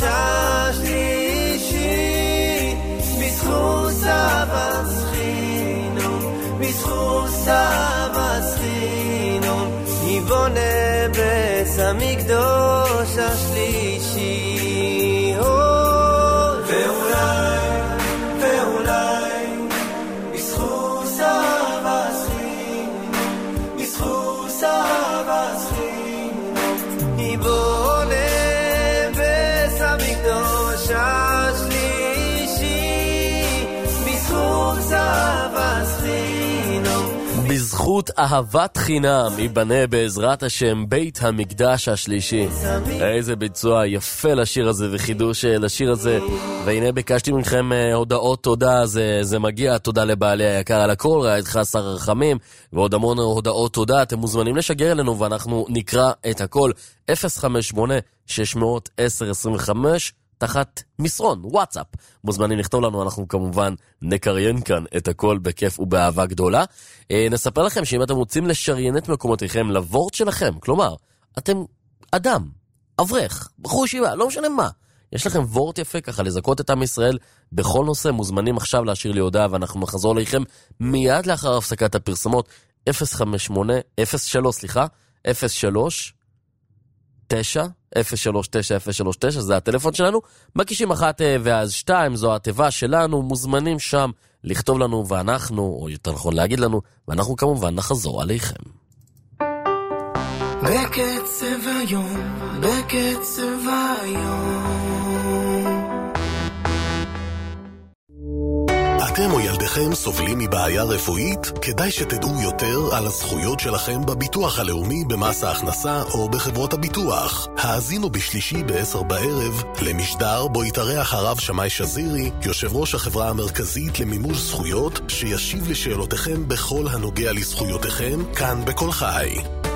השלישי. בזכות אהבת חינם, בזכות אהבת חינם, ייבונה בית המקדוש השלישי. ואולי, ואולי בזכות אהבת חינם, בזכות אהבת חינם, ייבונה בית המקדוש השלישי. בזכות אהבת חינם, בזכות אהבת חינם ייבנה בעזרת השם בית המקדש השלישי. איזה ביצוע יפה לשיר הזה וחידוש לשיר הזה. והנה ביקשתי מכם הודעות תודה, זה, זה מגיע, תודה לבעלי היקר על הכל, ראה איתך שר הרחמים, ועוד המון הודעות תודה. אתם מוזמנים לשגר אלינו ואנחנו נקרא את הכל. אפס חמש שמונה שש עשר עשרים וחמש תחת מסרון, וואטסאפ. מוזמנים לכתוב לנו, אנחנו כמובן נקריין כאן את הכל בכיף ובאהבה גדולה. אה, נספר לכם שאם אתם רוצים לשריין את מקומותיכם לוורט שלכם, כלומר, אתם אדם, אברך, בחור ישיבה, לא משנה מה, יש לכם וורט יפה ככה לזכות את עם ישראל בכל נושא, מוזמנים עכשיו להשאיר לי הודעה ואנחנו נחזור לכם מיד לאחר הפסקת הפרסמות. אפס חמש שמונה, אפס שלוש, סליחה, אפס שלוש תשע אפס שלוש תשע אפס שלוש תשע, זה הטלפון שלנו. מקישים אחת ואז שתיים, זו התיבה שלנו. מוזמנים שם לכתוב לנו ואנחנו, או יותר נכון להגיד לנו, ואנחנו כמובן נחזור עליכם. בקצב היום, בקצב היום. אתם או ילדיכם סובלים מבעיה רפואית? כדאי שתדעו יותר על הזכויות שלכם בביטוח הלאומי, במס ההכנסה או בחברות הביטוח. האזינו בשלישי בעשר בערב למשדר בו יתארח הרב שמאי שזירי, יושב ראש החברה המרכזית למימוש זכויות, שישיב לשאלותיכם בכל הנוגע לזכויותיכם, כאן בכל חי.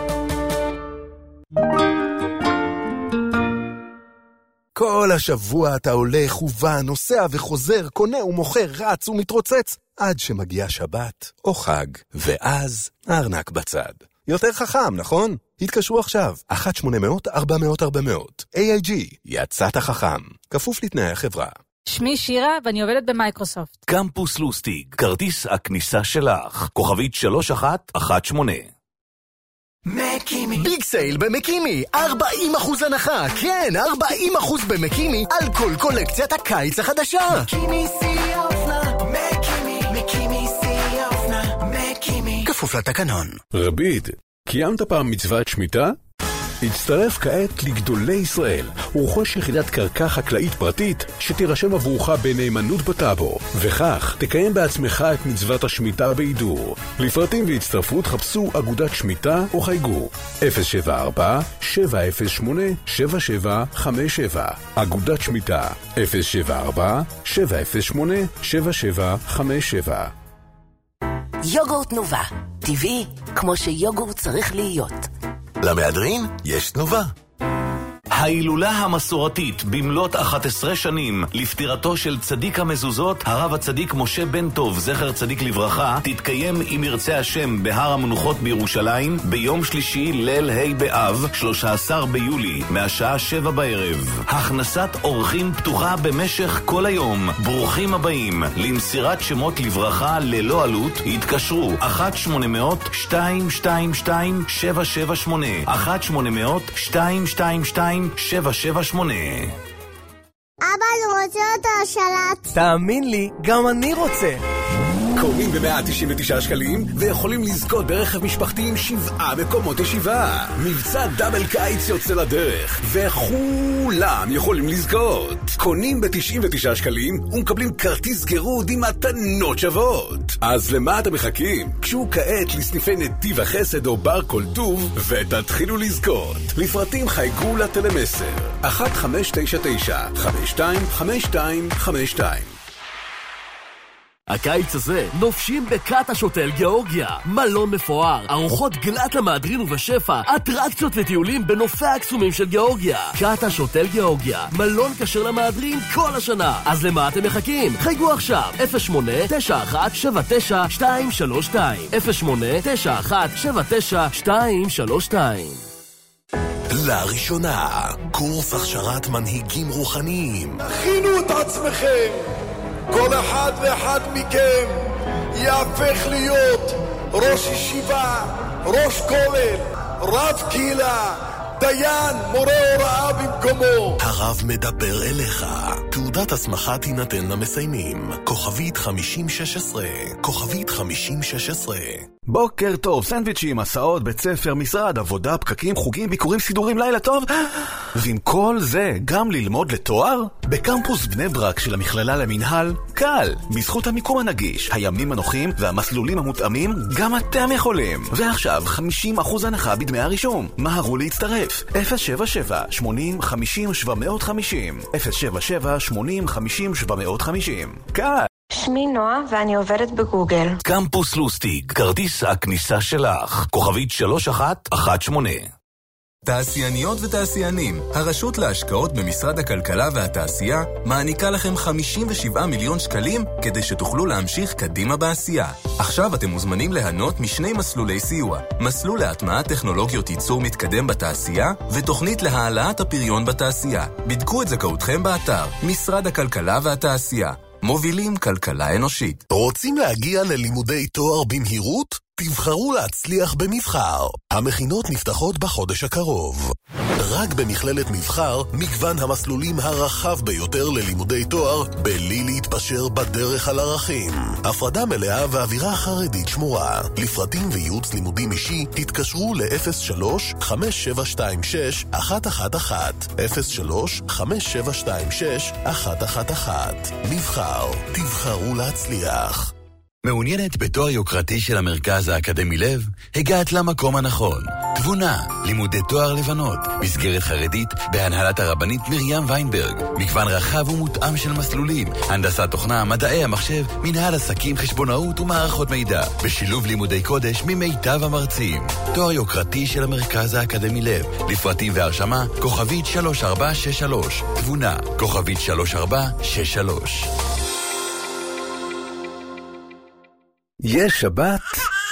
כל השבוע אתה הולך ובא, נוסע וחוזר, קונה ומוכר, רץ ומתרוצץ, עד שמגיע שבת או חג, ואז הארנק בצד. יותר חכם, נכון? התקשרו עכשיו, אחת שמונה מאות ארבע מאות ארבע מאות. איי איי ג'י, יצאת חכם. כפוף לתנאי החברה. שמי שירה ואני עובדת במייקרוסופט. קמפוס לוסטיג, כרטיס הכניסה שלך, כוכבית שלוש אחת אחת שמונה. מקימי. ביג סייל במקימי, ארבעים אחוז הנחה, כן, ארבעים אחוז במקימי, על כל קולקציית הקיץ החדשה. מקימי סי אופנה, מקימי, מקימי סי אופנה, מקימי. כפוף לתקנון. רביד, קיימת פעם מצוות שמיטה? הצטרף כעת לגדולי ישראל, ורוכש יחידת קרקע חקלאית פרטית שתירשם עבורך בנאמנות בטאבו, וכך תקיים בעצמך את מצוות השמיטה בעידור. לפרטים והצטרפות חפשו אגודת שמיטה או חייגו אפס שבע ארבע שבע אפס שמונה שבע שבע חמש שבע. אגודת שמיטה אפס שבע ארבע שבע אפס שמונה שבע שבע חמש שבע. יוגורט נובה, טבעי כמו שיוגורט צריך להיות. למהדרין יש תנובה. ההילולה המסורתית במלאת אחת עשרה שנים לפטירתו של צדיק המזוזות, הרב הצדיק משה בן טוב, זכר צדיק לברכה, תתקיים אם ירצה השם בהר המנוחות בירושלים ביום שלישי ליל ה' באב, שלושה עשר ביולי, מהשעה שבע בערב. הכנסת אורחים פתוחה במשך כל היום. ברוכים הבאים. למסירת שמות לברכה ללא עלות התקשרו אחת שמונה מאות שתיים שתיים שתיים שבע שבע שמונה, אחת שמונה מאות שתיים שתיים שתיים שבע שבע שמונה. אבא, אני רוצה אותו השלט. תאמין לי, גם אני רוצה. קוראים ב-מאה תשעים ותשעה שקלים ויכולים לזכות ברכב משפחתי עם שבעה מקומות ישיבה. מבצע דאבל קיץ יוצא לדרך וכולם יכולים לזכות. קונים ב-תשעים ותשעה שקלים ומקבלים כרטיס גירוד עם מתנות שוות. אז למה אתם מחכים? קשו כעת לסניפי נתיב החסד או בר כל טוב ותתחילו לזכות. לפרטים חייגו לטלמסר אחת חמש תשע תשע חמש שתיים חמש שתיים חמש שתיים. הקיץ הזה נופשים בקאטה שוטל גיאורגיה. מלון מפואר, ארוחות גלת למהדרין ובשפע, אטרקציות וטיולים בנופי הקסומים של גיאורגיה. קאטה שוטל גיאורגיה, מלון כשר למהדרין כל השנה. אז למה אתם מחכים? חייגו עכשיו אפס שמונה תשע אחת שבע תשע שתיים שלוש שתיים אפס שמונה תשע אחת שבע תשע שתיים שלוש שתיים. לראשונה, קורס הכשרת מנהיגים רוחניים. הכינו את עצמכם! כל אחד ואחד מכם יהפך להיות ראש ישיבה, ראש כולל, רב קהילה, דיין, מורה הוראה במקומו. הרב מדבר אליך. תעודת הסמכה תינתן למסיימים. כוכבית חמישים שש עשרה. כוכבית חמישים שש עשרה. בוקר טוב, סנדוויצ'ים, מסעות, בית ספר, משרד, עבודה, פקקים, חוגים, ביקורים, סידורים, לילה טוב. ועם כל זה, גם ללמוד לתואר? בקמפוס בני ברק של המכללה למנהל, קל. בזכות המיקום הנגיש, הימים הנוחים והמסלולים המותאמים, גם אתם יכולים. ועכשיו, חמישים אחוז הנחה בדמי הרישום. מהרו להצטרף. אפס שבע שבע שמונים חמישים שבע מאות חמישים אפס שבע שבע שמונים חמישים שבע מאות חמישים. קל. שמי נועה ואני עובדת בגוגל. קמפוס לוסטיג, כרטיס הכניסה שלך. כוכבית שלוש אחת אחת שמונה. תעשייניות ותעשיינים, הרשות להשקעות במשרד הכלכלה והתעשייה מעניקה לכם חמישים ושבעה מיליון שקלים כדי שתוכלו להמשיך קדימה בעשייה. עכשיו אתם מוזמנים ליהנות משני מסלולי סיוע, מסלול להטמעת טכנולוגיות ייצור מתקדם בתעשייה ותוכנית להעלאת הפריון בתעשייה. בדקו את זכאותכם באתר משרד הכלכלה והתעשייה. מובילים כלכלה אנושית. רוצים להגיע ללימודי תואר במהירות? תבחרו להצליח במבחר. המכינות נפתחות בחודש הקרוב. רק במכללת מבחר, מגוון המסלולים הרחב ביותר ללימודי תואר, בלי להתפשר בדרך על ערכים. הפרדה מלאה ואווירה חרדית שמורה. לפרטים וייעוץ לימודים אישי, תתקשרו ל-אפס שלוש חמש שבע שתיים שש אחת אחת אחת אפס שלוש חמש שבע שתיים שש אחת אחת אחת. מבחר, תבחרו להצליח. מעוניינת בתואר יוקרתי של המרכז האקדמי לב? הגעת למקום הנכון. תבונה, לימודי תואר לבנות, מסגרת חרדית בהנהלת הרבנית מרים ויינברג, מגוון רחב ומותאם של מסלולים, הנדסת תוכנה, מדעי המחשב, מנהל עסקים, חשבונאות ומערכות מידע, בשילוב לימודי קודש ממיטב המרצים. תואר יוקרתי של המרכז האקדמי לב, לפרטים והרשמה, כוכבית שלוש ארבע שש שלוש, תבונה, כוכבית שלוש ארבע שש שלוש. יש שבת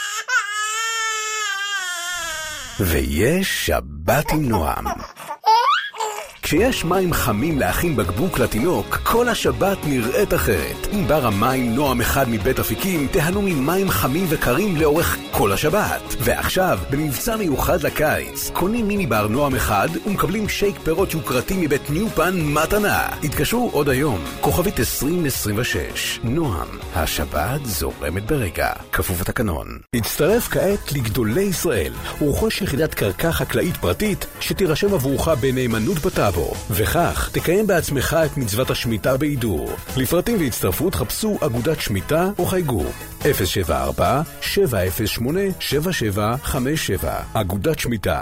ויש שבת עם נועם. כשיש מים חמים להכין בקבוק לתינוק, כל השבת נראית אחרת. עם בר המים נועם אחד מבית אפיקים, תהנו ממים חמים וקרים לאורך כל השבת. ועכשיו, במבצע מיוחד לקיץ, קונים מיני בר נועם אחד ומקבלים שייק פירות יוקרתי מבית ניופן מתנה. התקשרו עוד היום, כוכבית עשרים עשרים ושש. נועם, השבת זורמת ברגע. כפוף התקנון. הצטרף כעת לגדולי ישראל, ורוכש יחידת קרקע חקלאית פרטית שתירשם עבורך בנאמנות בטאבו. וכך תקיים בעצמך את מצוות השמיטה בעידור. לפרטים והצטרפות חפשו אגודת שמיטה או חייגו אפס שבע ארבע שבע אפס שמונה שבע שבע חמש שבע. אגודת שמיטה.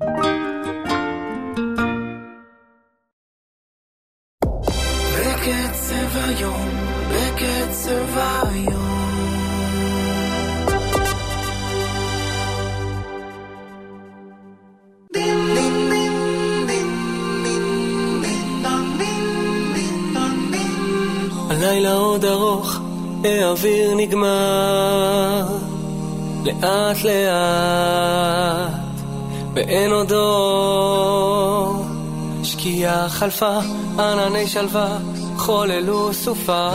בקצב היום, בקצב היום הלילה עוד ארוך, האוויר נגמר לאט לאט ואין עוד אור. שקיעה חלפה, ענני שלווה חוללו סופה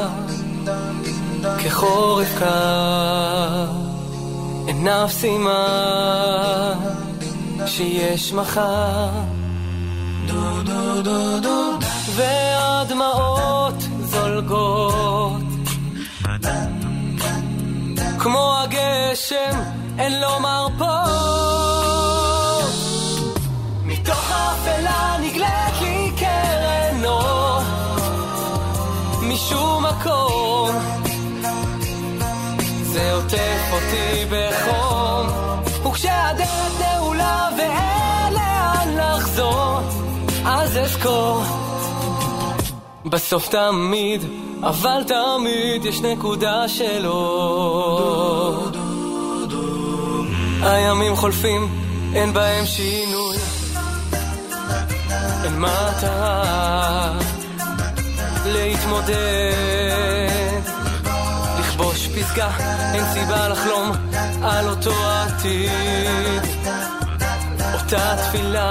כחורף קר. אין אף סימן שיש מחר. והדמעות זולגות כמו הגשם אין לו מרפות מתוך האפלה נגלית לי קרן אור משום מקום זה עוטף אותי בחום וכשהדלת נעולה ואין לאן לחזור אז אזכור בסוף תמיד אבל תמיד יש נקודה שלו הימים חולפים אין בהם שינוי אין מטרה להתמודד לכבוש פסגה אין סיבה לחלום על אותו עתיד אותה תפילה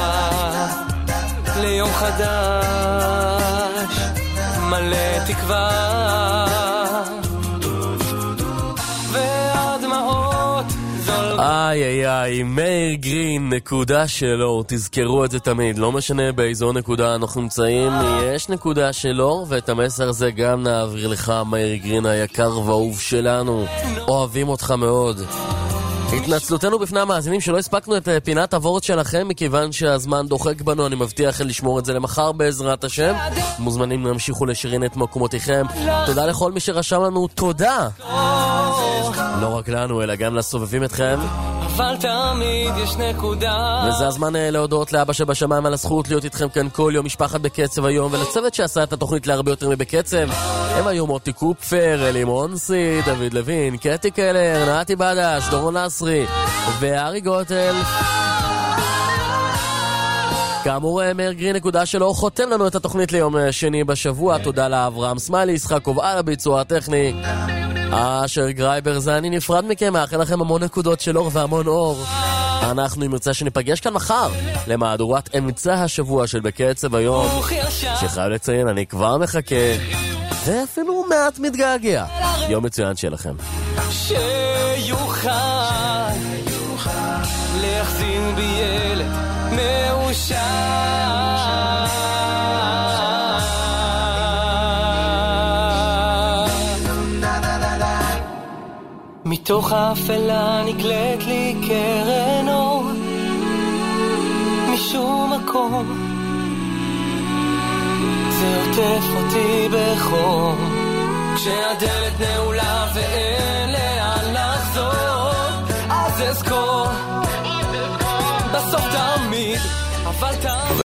ליום חדש מלא תקווה והדמעות זולגות איי איי איי, מאיר גרין, נקודה שלו, תזכרו את זה תמיד, לא משנה באיזו נקודה אנחנו נמצאים, יש נקודה שלו, ואת המסר הזה גם נעביר לך, מאיר גרין היקר ואהוב שלנו, אוהבים אותך מאוד. התנצלותנו בפני המאזינים שלא הספקנו את פינת הוורט שלכם מכיוון שהזמן דוחק בנו, אני מבטיח לשמור את זה למחר בעזרת השם. מוזמנים להמשיכו לשרין את מקומותיכם. תודה לכל מי שרשם לנו, תודה לא רק לנו אלא גם לסובבים אתכם, אבל תמיד יש נקודה וזה הזמן להודות לאבא שבשמיים על הזכות להיות איתכם כאן כל יום, משפחת בקצב היום, ולצוות שעשה את התוכנית להרבה יותר מבקצב. הם היו מוטי קופפר, אלי מונסי, דוד לוין, קטי קלר, נעתי בדש, דורון נסרי וארי גוטל. כאמור, מאיר גרין נקודה שלו חותם לנו את התוכנית ליום שני בשבוע. תודה לאברהם סמיילי, ישחק קובעה לביצוע הטכני, אשר גרייבר זה אני נפרד מכם, מאחל לכם המון נקודות של אור והמון אור. אנחנו עם רצה שניפגש כאן מחר למהדורת אמצע השבוע של בקצב היום, שחייב לציין אני כבר מחכה ואפילו מעט מתגעגע. יום מצוין שלכם, שיוכל להחזין בילד מאושר מתוך האפלה נגלית לי קרן אור משום מקום זה עוטף אותי בחום כשהדלת נעולה ואין לאן לחזור אז אזכור בסוף תמיד אבל תמיד